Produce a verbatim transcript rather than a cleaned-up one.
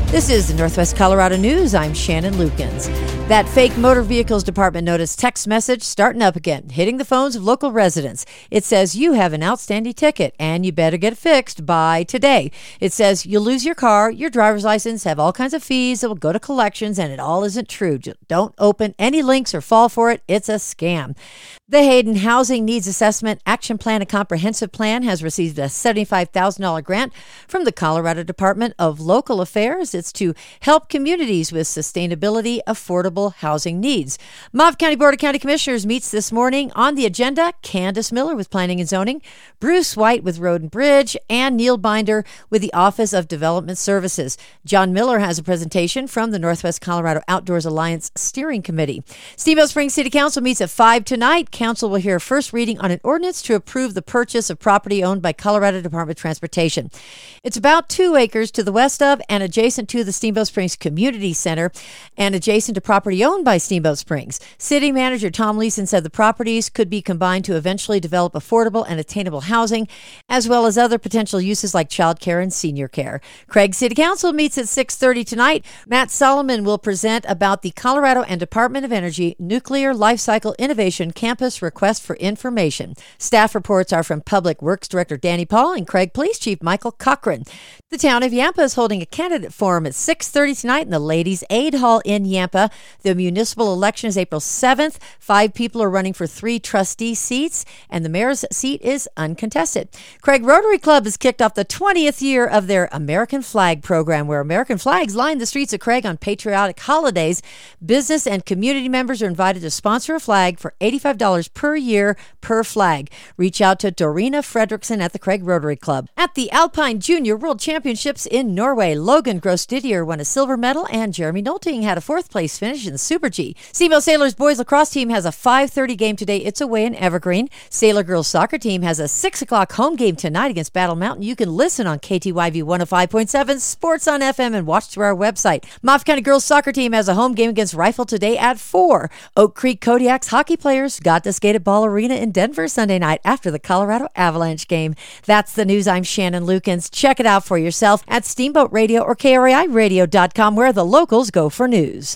This is the Northwest Colorado News. I'm Shannon Lukens. That fake motor vehicles department notice text message starting up again, hitting the phones of local residents. It says you have an outstanding ticket and you better get it fixed by today. It says you'll lose your car, your driver's license, have all kinds of fees that will go to collections, and it all isn't true. Just don't open any links or fall for it. It's a scam. The Hayden Housing Needs Assessment Action Plan and Comprehensive Plan has received a seventy-five thousand dollars grant from the Colorado Department of Local Affairs. It's to help communities with sustainability, affordable housing needs. Montgomery County Board of County Commissioners meets this morning. On the agenda, Candace Miller with Planning and Zoning, Bruce White with Road and Bridge, and Neil Binder with the Office of Development Services. John Miller has a presentation from the Northwest Colorado Outdoors Alliance Steering Committee. Steamboat Springs City Council meets at five tonight. Council will hear a first reading on an ordinance to approve the purchase of property owned by Colorado Department of Transportation. It's about two acres to the west of and adjacent to the Steamboat Springs Community Center and adjacent to property owned by Steamboat Springs. City Manager Tom Leeson said the properties could be combined to eventually develop affordable and attainable housing, as well as other potential uses like childcare and senior care. Craig City Council meets at six thirty tonight. Matt Solomon will present about the Colorado and Department of Energy Nuclear Life Cycle Innovation Campus Request for Information. Staff reports are from Public Works Director Danny Paul and Craig Police Chief Michael Cochran. The town of Yampa is holding a candidate forum at six thirty tonight in the Ladies' Aid Hall in Yampa. The municipal election is April seventh. Five people are running for three trustee seats, and the mayor's seat is uncontested. Craig Rotary Club has kicked off the twentieth year of their American Flag program, where American flags line the streets of Craig on patriotic holidays. Business and community members are invited to sponsor a flag for eighty-five dollars per year per flag. Reach out to Dorina Fredrickson at the Craig Rotary Club. At the Alpine Junior World Championships in Norway, Logan Gross-Didier won a silver medal and Jeremy Nolting had a fourth place finish in the Super G. Steamboat Sailors boys lacrosse team has a five thirty game today. It's away in Evergreen. Sailor girls soccer team has a six o'clock home game tonight against Battle Mountain. You can listen on K T Y V one oh five point seven, Sports on F M, and watch through our website. Montgomery County girls soccer team has a home game against Rifle today at four. Oak Creek Kodiak's hockey players got to skate at Ball Arena in Denver Sunday night after the Colorado Avalanche game. That's the news. I'm Shannon Lukens. Check it out for yourself at Steamboat Radio or K R A I radio dot com, where the locals go for news.